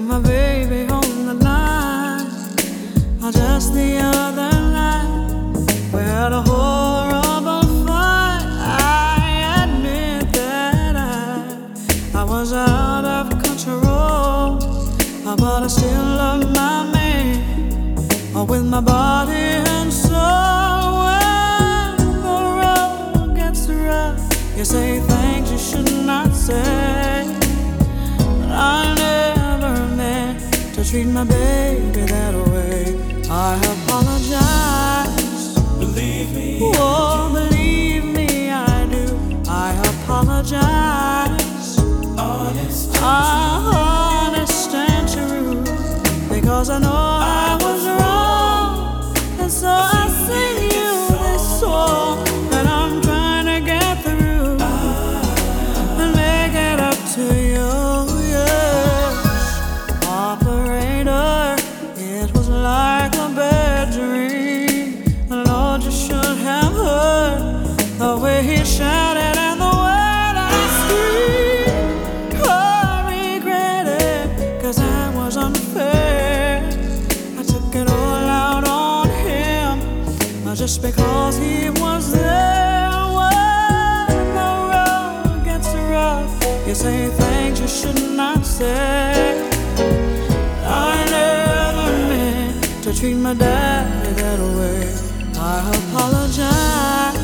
my baby on the line. Just the other night we had a horrible fight. I admit that I was out of control, but I still love my man with my body and soul. When the road gets rough, you say things you should not say. But I never meant to treat my baby that way. I apologize. Believe me, oh, believe me, I do. I apologize. Honest and true, because I know I was wrong, and so I sing you this song that I'm trying to get through and make it up to you. Yes, operator, it was like a bad dream. The Lord, you should have heard the way he shouted and the way that I screamed. I regret it, 'cause I was unfair. I took it all out on him, just because he was there. When the road gets rough, you say things you should not say. I never meant to treat my daddy that way. I apologize.